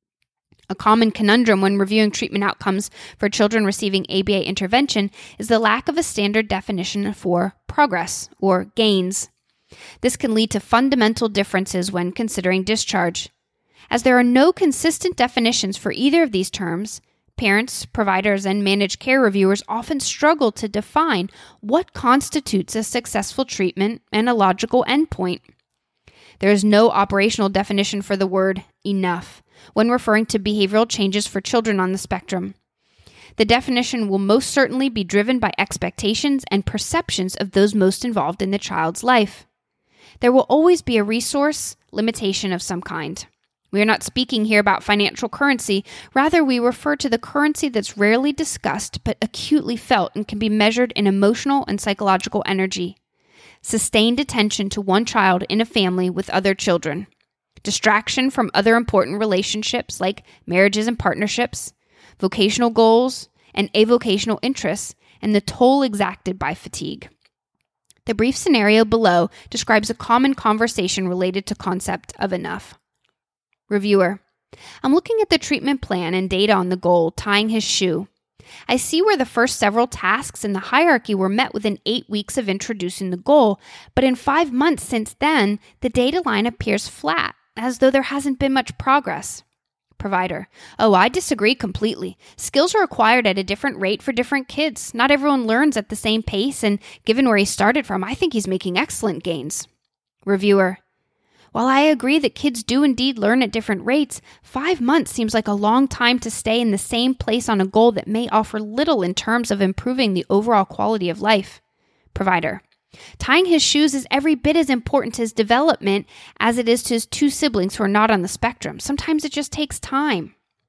A common conundrum when reviewing treatment outcomes for children receiving A B A intervention is the lack of a standard definition for progress or gains. This can lead to fundamental differences when considering discharge. As there are no consistent definitions for either of these terms, parents, providers, and managed care reviewers often struggle to define what constitutes a successful treatment and a logical endpoint. There is no operational definition for the word enough when referring to behavioral changes for children on the spectrum. The definition will most certainly be driven by expectations and perceptions of those most involved in the child's life. There will always be a resource limitation of some kind. We are not speaking here about financial currency. Rather, we refer to the currency that's rarely discussed but acutely felt and can be measured in emotional and psychological energy. Sustained attention to one child in a family with other children. Distraction from other important relationships like marriages and partnerships, vocational goals, and avocational interests, and the toll exacted by fatigue. The brief scenario below describes a common conversation related to concept of enough. Reviewer: I'm looking at the treatment plan and data on the goal, tying his shoe. I see where the first several tasks in the hierarchy were met within eight weeks of introducing the goal, but in five months since then, the data line appears flat, as though there hasn't been much progress. Provider: Oh, I disagree completely. Skills are acquired at a different rate for different kids. Not everyone learns at the same pace, and given where he started from, I think he's making excellent gains. Reviewer: While I agree that kids do indeed learn at different rates, five months seems like a long time to stay in the same place on a goal that may offer little in terms of improving the overall quality of life. Provider: Tying his shoes is every bit as important to his development as it is to his two siblings who are not on the spectrum. Sometimes it just takes time.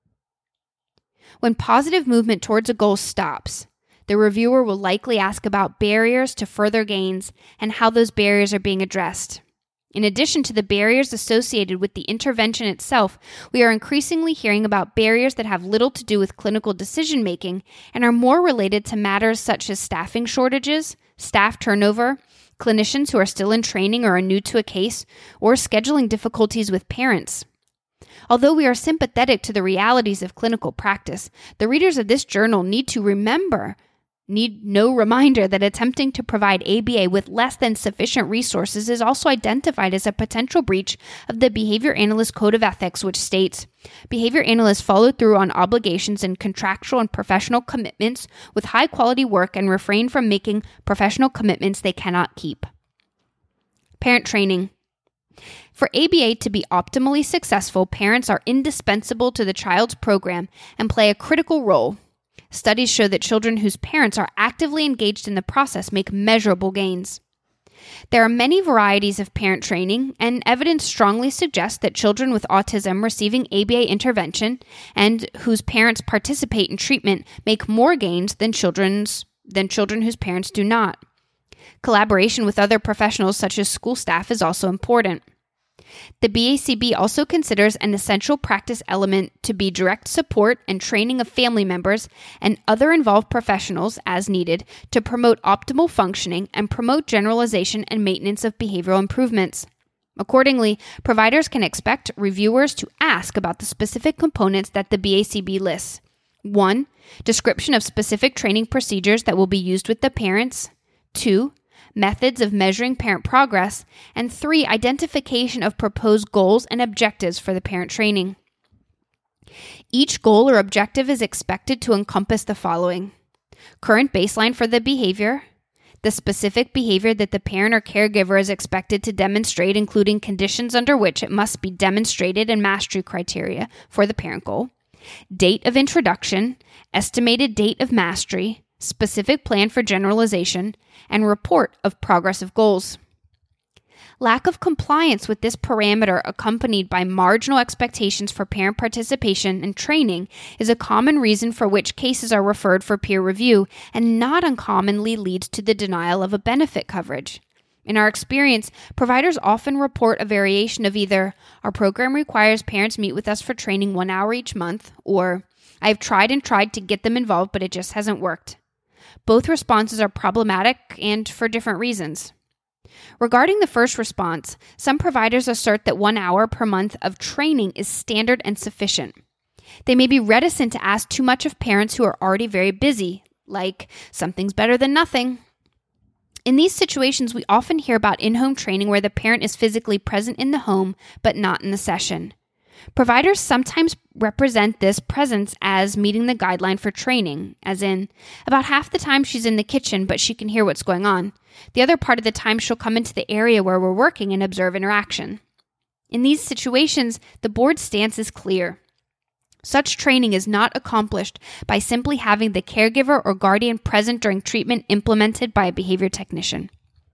When positive movement towards a goal stops, the reviewer will likely ask about barriers to further gains and how those barriers are being addressed. In addition to the barriers associated with the intervention itself, we are increasingly hearing about barriers that have little to do with clinical decision-making and are more related to matters such as staffing shortages, staff turnover, clinicians who are still in training or are new to a case, or scheduling difficulties with parents. Although we are sympathetic to the realities of clinical practice, the readers of this journal need to remember Need no reminder that attempting to provide A B A with less than sufficient resources is also identified as a potential breach of the Behavior Analyst Code of Ethics, which states, behavior analysts follow through on obligations and contractual and professional commitments with high-quality work and refrain from making professional commitments they cannot keep. Parent training. For A B A to be optimally successful, parents are indispensable to the child's program and play a critical role. Studies show that children whose parents are actively engaged in the process make measurable gains. There are many varieties of parent training, and evidence strongly suggests that children with autism receiving A B A intervention and whose parents participate in treatment make more gains than children's, than children whose parents do not. Collaboration with other professionals such as school staff is also important. The B A C B also considers an essential practice element to be direct support and training of family members and other involved professionals as needed to promote optimal functioning and promote generalization and maintenance of behavioral improvements. Accordingly, providers can expect reviewers to ask about the specific components that the B A C B lists. one. Description of specific training procedures that will be used with the parents. two. Methods of measuring parent progress, and three, identification of proposed goals and objectives for the parent training. Each goal or objective is expected to encompass the following: current baseline for the behavior, the specific behavior that the parent or caregiver is expected to demonstrate, including conditions under which it must be demonstrated and mastery criteria for the parent goal, date of introduction, estimated date of mastery, specific plan for generalization, and report of progress of goals. Lack of compliance with this parameter accompanied by marginal expectations for parent participation and training is a common reason for which cases are referred for peer review and not uncommonly leads to the denial of a benefit coverage. In our experience, providers often report a variation of either, our program requires parents meet with us for training one hour each month, or I have tried and tried to get them involved, but it just hasn't worked. Both responses are problematic and for different reasons. Regarding the first response, some providers assert that one hour per month of training is standard and sufficient. They may be reticent to ask too much of parents who are already very busy, like, something's better than nothing. In these situations, we often hear about in-home training where the parent is physically present in the home, but not in the session. Providers sometimes represent this presence as meeting the guideline for training, as in, about half the time she's in the kitchen, but she can hear what's going on. The other part of the time she'll come into the area where we're working and observe interaction. In these situations, the board's stance is clear. Such training is not accomplished by simply having the caregiver or guardian present during treatment implemented by a behavior technician.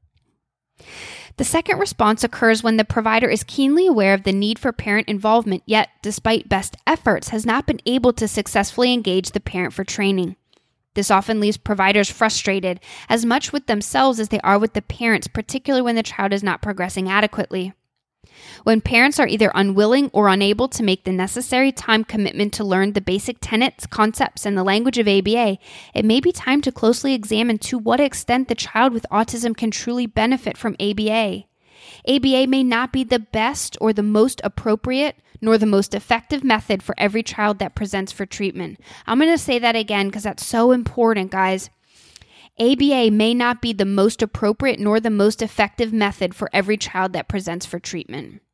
The second response occurs when the provider is keenly aware of the need for parent involvement, yet, despite best efforts, has not been able to successfully engage the parent for training. This often leaves providers frustrated, as much with themselves as they are with the parents, particularly when the child is not progressing adequately. When parents are either unwilling or unable to make the necessary time commitment to learn the basic tenets, concepts, and the language of A B A, it may be time to closely examine to what extent the child with autism can truly benefit from A B A. A B A may not be the best or the most appropriate nor the most effective method for every child that presents for treatment. I'm going to say that again because that's so important, guys. A B A may not be the most appropriate nor the most effective method for every child that presents for treatment.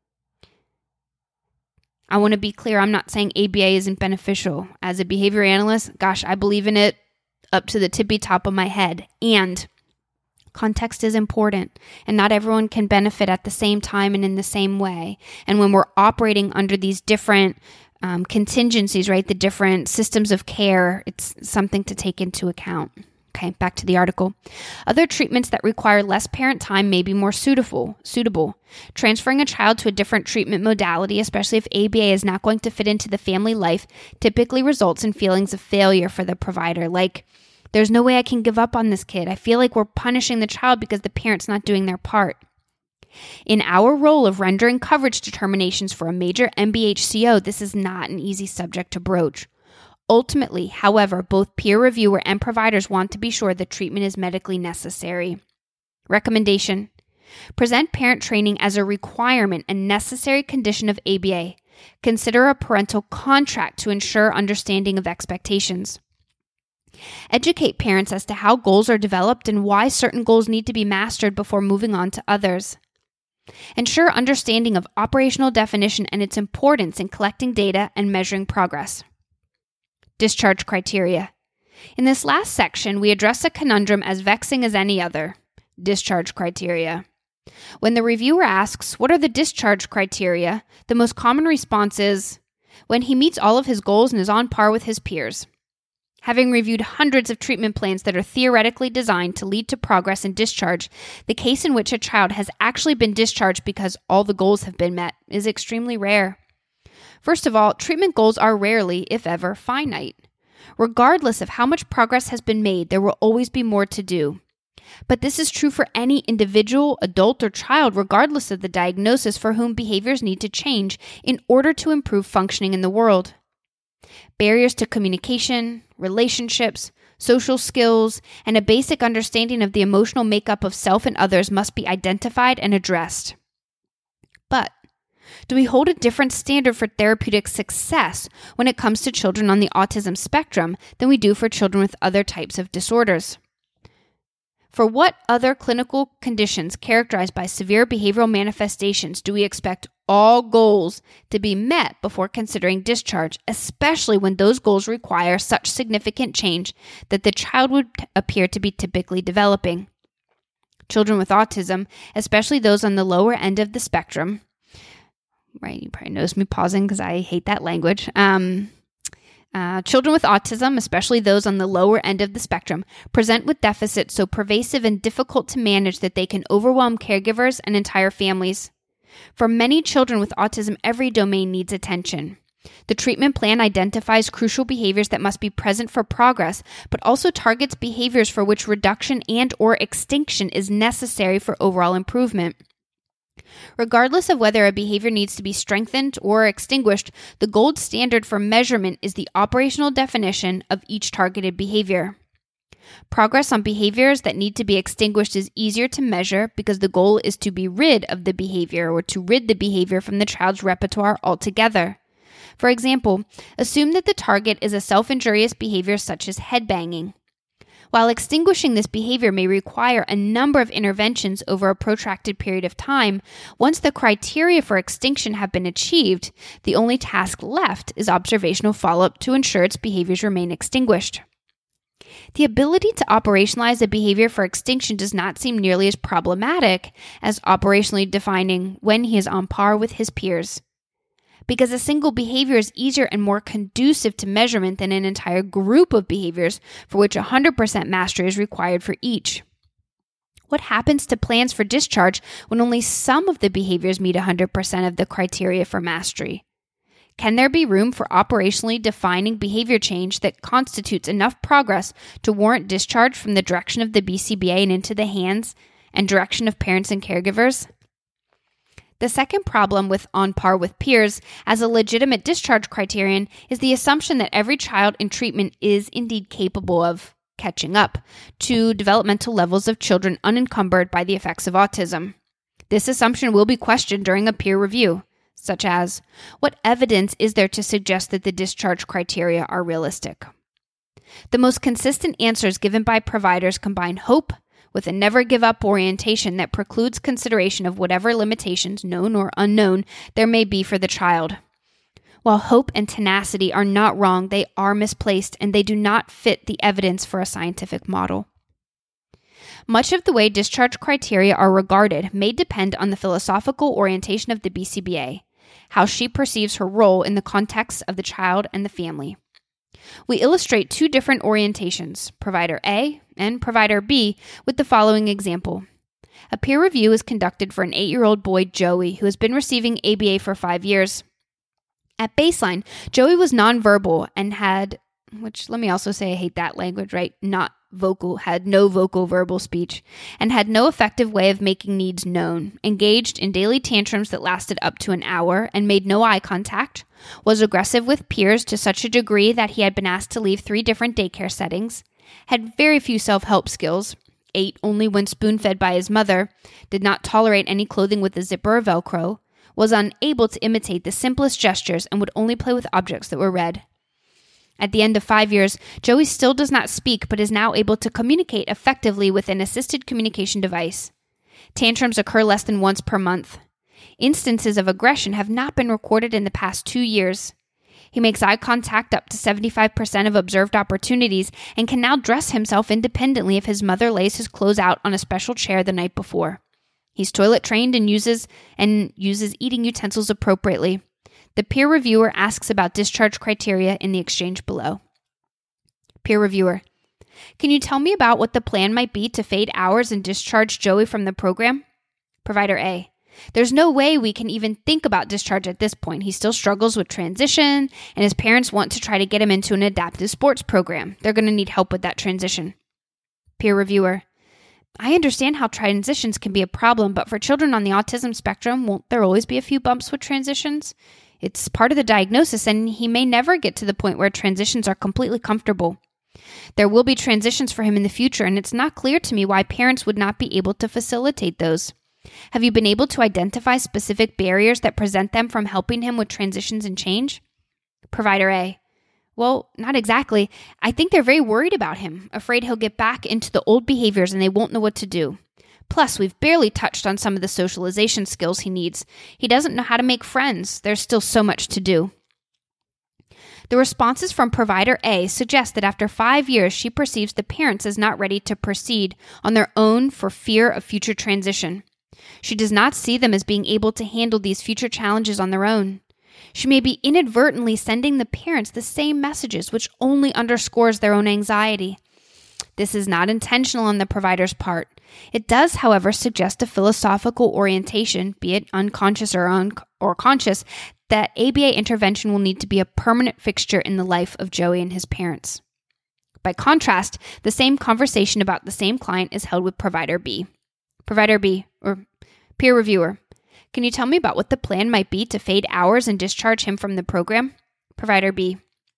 I want to be clear, I'm not saying A B A isn't beneficial. As a behavior analyst, gosh, I believe in it up to the tippy top of my head. And context is important, and not everyone can benefit at the same time and in the same way. And when we're operating under these different um, contingencies, right, the different systems of care, it's something to take into account. Okay, back to the article. Other treatments that require less parent time may be more suitable. Suitable. Transferring a child to a different treatment modality, especially if A B A is not going to fit into the family life, typically results in feelings of failure for the provider. Like, there's no way I can give up on this kid. I feel like we're punishing the child because the parent's not doing their part. In our role of rendering coverage determinations for a major M B H C O, this is not an easy subject to broach. Ultimately, however, both peer reviewer and providers want to be sure the treatment is medically necessary. Recommendation: present parent training as a requirement and necessary condition of A B A. Consider a parental contract to ensure understanding of expectations. Educate parents as to how goals are developed and why certain goals need to be mastered before moving on to others. Ensure understanding of operational definition and its importance in collecting data and measuring progress. Discharge criteria. In this last section, we address a conundrum as vexing as any other: discharge criteria. When the reviewer asks, what are the discharge criteria? The most common response is, when he meets all of his goals and is on par with his peers. Having reviewed hundreds of treatment plans that are theoretically designed to lead to progress and discharge, the case in which a child has actually been discharged because all the goals have been met is extremely rare. First of all, treatment goals are rarely, if ever, finite. Regardless of how much progress has been made, there will always be more to do. But this is true for any individual, adult, or child, regardless of the diagnosis, for whom behaviors need to change in order to improve functioning in the world. Barriers to communication, relationships, social skills, and a basic understanding of the emotional makeup of self and others must be identified and addressed. But do we hold a different standard for therapeutic success when it comes to children on the autism spectrum than we do for children with other types of disorders? For what other clinical conditions characterized by severe behavioral manifestations do we expect all goals to be met before considering discharge, especially when those goals require such significant change that the child would appear to be typically developing? Children with autism, especially those on the lower end of the spectrum, right? You probably noticed me pausing because I hate that language. Um, Uh, children with autism, especially those on the lower end of the spectrum, present with deficits so pervasive and difficult to manage that they can overwhelm caregivers and entire families. For many children with autism, every domain needs attention. The treatment plan identifies crucial behaviors that must be present for progress, but also targets behaviors for which reduction and or extinction is necessary for overall improvement. Regardless of whether a behavior needs to be strengthened or extinguished, the gold standard for measurement is the operational definition of each targeted behavior. Progress on behaviors that need to be extinguished is easier to measure because the goal is to be rid of the behavior or to rid the behavior from the child's repertoire altogether. For example, assume that the target is a self-injurious behavior such as headbanging. While extinguishing this behavior may require a number of interventions over a protracted period of time, once the criteria for extinction have been achieved, the only task left is observational follow-up to ensure its behaviors remain extinguished. The ability to operationalize a behavior for extinction does not seem nearly as problematic as operationally defining when he is on par with his peers. Because a single behavior is easier and more conducive to measurement than an entire group of behaviors for which one hundred percent mastery is required for each. What happens to plans for discharge when only some of the behaviors meet one hundred percent of the criteria for mastery? Can there be room for operationally defining behavior change that constitutes enough progress to warrant discharge from the direction of the B C B A and into the hands and direction of parents and caregivers? The second problem with on par with peers as a legitimate discharge criterion is the assumption that every child in treatment is indeed capable of catching up to developmental levels of children unencumbered by the effects of autism. This assumption will be questioned during a peer review, such as, what evidence is there to suggest that the discharge criteria are realistic? The most consistent answers given by providers combine hope with a never-give-up orientation that precludes consideration of whatever limitations, known or unknown, there may be for the child. While hope and tenacity are not wrong, they are misplaced and they do not fit the evidence for a scientific model. Much of the way discharge criteria are regarded may depend on the philosophical orientation of the B C B A, how she perceives her role in the context of the child and the family. We illustrate two different orientations, provider A and provider B, with the following example. A peer review is conducted for an eight-year-old boy, Joey, who has been receiving A B A for five years. At baseline, Joey was nonverbal and had, which let me also say I hate that language, right? Not vocal, had no vocal verbal speech, and had no effective way of making needs known, engaged in daily tantrums that lasted up to an hour and made no eye contact, was aggressive with peers to such a degree that he had been asked to leave three different daycare settings, had very few self-help skills, ate only when spoon-fed by his mother, did not tolerate any clothing with a zipper or Velcro, was unable to imitate the simplest gestures, and would only play with objects that were red. At the end of five years, Joey still does not speak, but is now able to communicate effectively with an assisted communication device. Tantrums occur less than once per month. Instances of aggression have not been recorded in the past two years. He makes eye contact up to seventy-five percent of observed opportunities and can now dress himself independently if his mother lays his clothes out on a special chair the night before. He's toilet trained and uses and uses eating utensils appropriately. The peer reviewer asks about discharge criteria in the exchange below. Peer reviewer: can you tell me about what the plan might be to fade hours and discharge Joey from the program? Provider A: there's no way we can even think about discharge at this point. He still struggles with transition, and his parents want to try to get him into an adaptive sports program. They're going to need help with that transition. Peer reviewer: I understand how transitions can be a problem, but for children on the autism spectrum, won't there always be a few bumps with transitions? It's part of the diagnosis, and he may never get to the point where transitions are completely comfortable. There will be transitions for him in the future, and it's not clear to me why parents would not be able to facilitate those. Have you been able to identify specific barriers that prevent them from helping him with transitions and change? Provider A: well, not exactly. I think they're very worried about him, afraid he'll get back into the old behaviors and they won't know what to do. Plus, we've barely touched on some of the socialization skills he needs. He doesn't know how to make friends. There's still so much to do. The responses from Provider A suggest that after five years, she perceives the parents as not ready to proceed on their own for fear of future transition. She does not see them as being able to handle these future challenges on their own. She may be inadvertently sending the parents the same messages, which only underscores their own anxiety. This is not intentional on the provider's part. It does, however, suggest a philosophical orientation, be it unconscious or, un- or conscious, that A B A intervention will need to be a permanent fixture in the life of Joey and his parents. By contrast, the same conversation about the same client is held with Provider B. Provider B, or peer reviewer: can you tell me about what the plan might be to fade hours and discharge him from the program? Provider B: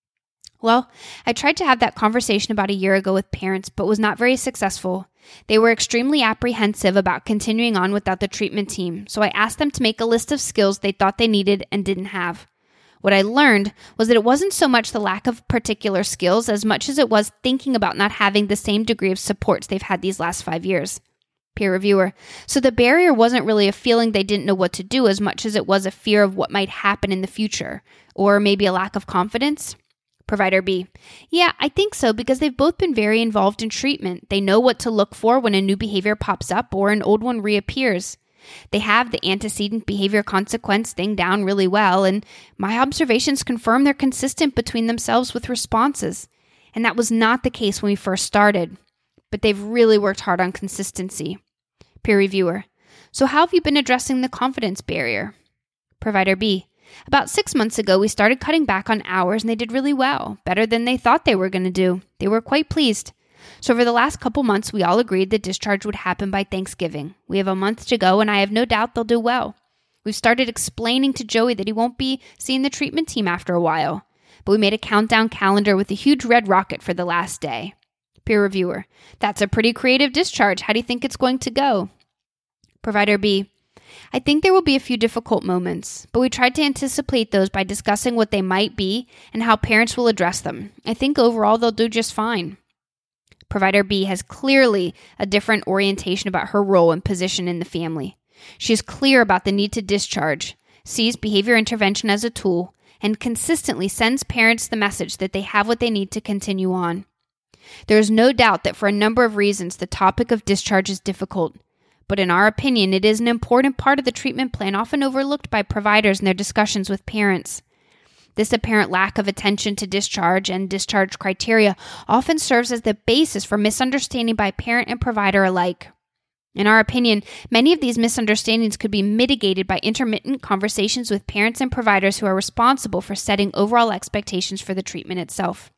well, I tried to have that conversation about a year ago with parents, but was not very successful. They were extremely apprehensive about continuing on without the treatment team, so I asked them to make a list of skills they thought they needed and didn't have. What I learned was that it wasn't so much the lack of particular skills as much as it was thinking about not having the same degree of supports they've had these last five years. Peer reviewer: so the barrier wasn't really a feeling they didn't know what to do as much as it was a fear of what might happen in the future, or maybe a lack of confidence? Provider B: yeah, I think so, because they've both been very involved in treatment. They know what to look for when a new behavior pops up or an old one reappears. They have the antecedent behavior consequence thing down really well, and my observations confirm they're consistent between themselves with responses. And that was not the case when we first started. But they've really worked hard on consistency. Peer reviewer: so how have you been addressing the confidence barrier? Provider B: about six months ago, we started cutting back on hours and they did really well, better than they thought they were going to do. They were quite pleased. So over the last couple months, we all agreed the discharge would happen by Thanksgiving. We have a month to go and I have no doubt they'll do well. We've started explaining to Joey that he won't be seeing the treatment team after a while. But we made a countdown calendar with a huge red rocket for the last day. Peer reviewer: that's a pretty creative discharge. How do you think it's going to go? Provider B: I think there will be a few difficult moments, but we tried to anticipate those by discussing what they might be and how parents will address them. I think overall they'll do just fine. Provider B has clearly a different orientation about her role and position in the family. She is clear about the need to discharge, sees behavior intervention as a tool, and consistently sends parents the message that they have what they need to continue on. There is no doubt that for a number of reasons the topic of discharge is difficult, but in our opinion it is an important part of the treatment plan often overlooked by providers in their discussions with parents. This apparent lack of attention to discharge and discharge criteria often serves as the basis for misunderstanding by parent and provider alike. In our opinion, many of these misunderstandings could be mitigated by intermittent conversations with parents and providers who are responsible for setting overall expectations for the treatment itself.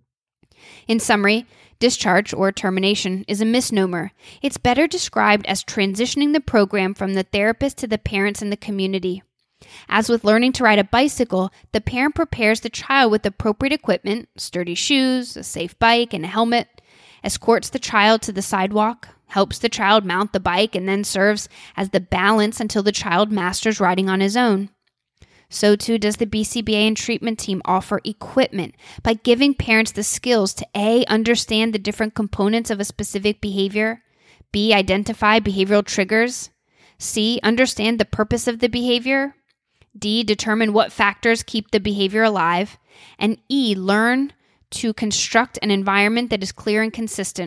In summary, discharge or termination is a misnomer. It's better described as transitioning the program from the therapist to the parents and the community. As with learning to ride a bicycle, the parent prepares the child with appropriate equipment, sturdy shoes, a safe bike, and a helmet, escorts the child to the sidewalk, helps the child mount the bike, and then serves as the balance until the child masters riding on his own. So too does the B C B A and treatment team offer equipment by giving parents the skills to A, understand the different components of a specific behavior, B, identify behavioral triggers, C, understand the purpose of the behavior, D, determine what factors keep the behavior alive, and E, learn to construct an environment that is clear and consistent.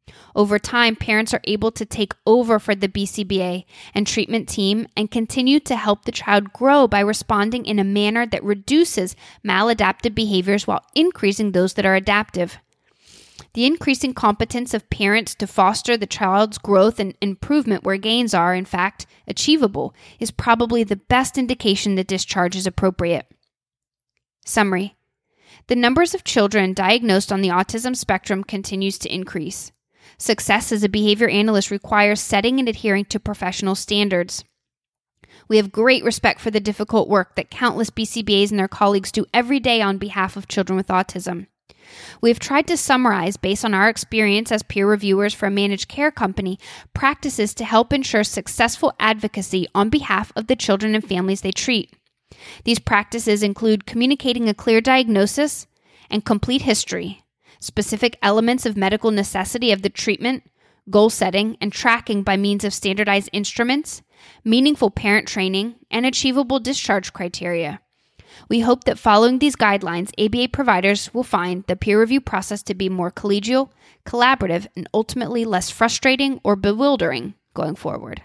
Over time, parents are able to take over for the B C B A and treatment team and continue to help the child grow by responding in a manner that reduces maladaptive behaviors while increasing those that are adaptive. The increasing competence of parents to foster the child's growth and improvement where gains are, in fact, achievable is probably the best indication that discharge is appropriate. Summary. The numbers of children diagnosed on the autism spectrum continues to increase. Success as a behavior analyst requires setting and adhering to professional standards. We have great respect for the difficult work that countless B C B As and their colleagues do every day on behalf of children with autism. We have tried to summarize, based on our experience as peer reviewers for a managed care company, practices to help ensure successful advocacy on behalf of the children and families they treat. These practices include communicating a clear diagnosis and complete history, specific elements of medical necessity of the treatment, goal setting, and tracking by means of standardized instruments, meaningful parent training, and achievable discharge criteria. We hope that following these guidelines, A B A providers will find the peer review process to be more collegial, collaborative, and ultimately less frustrating or bewildering going forward.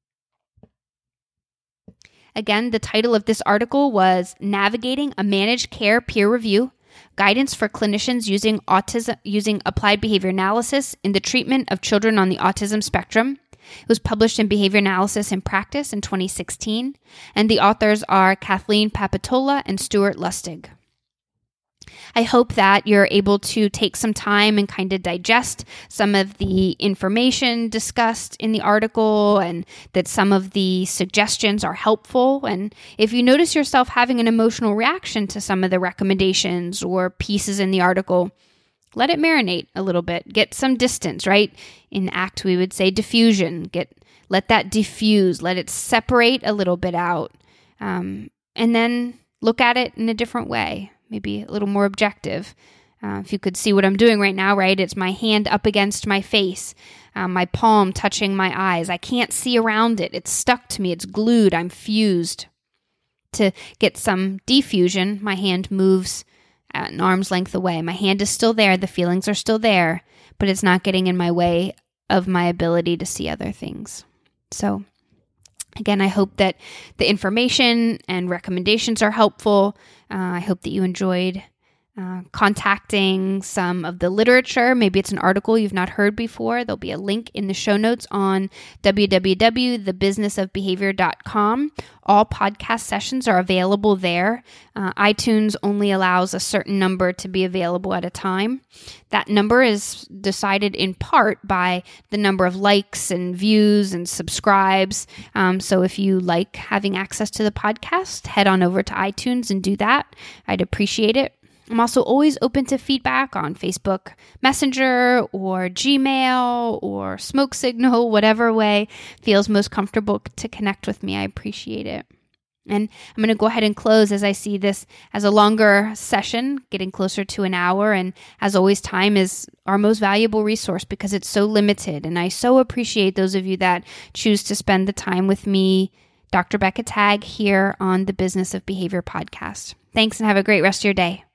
Again, the title of this article was Navigating a Managed Care Peer Review, Guidance for Clinicians Using Autism Using Applied Behavior Analysis in the Treatment of Children on the Autism Spectrum. It was published in Behavior Analysis in Practice in twenty sixteen, and the authors are Kathleen Papatola and Stuart Lustig. I hope that you're able to take some time and kind of digest some of the information discussed in the article and that some of the suggestions are helpful. And if you notice yourself having an emotional reaction to some of the recommendations or pieces in the article, let it marinate a little bit. Get some distance, right? In ACT, we would say diffusion. Get let that diffuse. Let it separate a little bit out. Um, and then look at it in a different way. Maybe a little more objective. Uh, if you could see what I'm doing right now, right? It's my hand up against my face, uh, my palm touching my eyes. I can't see around it. It's stuck to me. It's glued. I'm fused. To get some diffusion, my hand moves at an arm's length away. My hand is still there. The feelings are still there, but it's not getting in my way of my ability to see other things. So again, I hope that the information and recommendations are helpful. Uh, I hope that you enjoyed uh, contacting some of the literature. Maybe it's an article you've not heard before. There'll be a link in the show notes on w w w dot the business of behavior dot com. All podcast sessions are available there. Uh, iTunes only allows a certain number to be available at a time. That number is decided in part by the number of likes and views and subscribes. Um, so if you like having access to the podcast, head on over to iTunes and do that. I'd appreciate it. I'm also always open to feedback on Facebook Messenger or Gmail or Smoke Signal, whatever way feels most comfortable to connect with me. I appreciate it. And I'm going to go ahead and close as I see this as a longer session, getting closer to an hour. And as always, time is our most valuable resource because it's so limited. And I so appreciate those of you that choose to spend the time with me, Doctor Becca Tagg, here on the Business of Behavior podcast. Thanks and have a great rest of your day.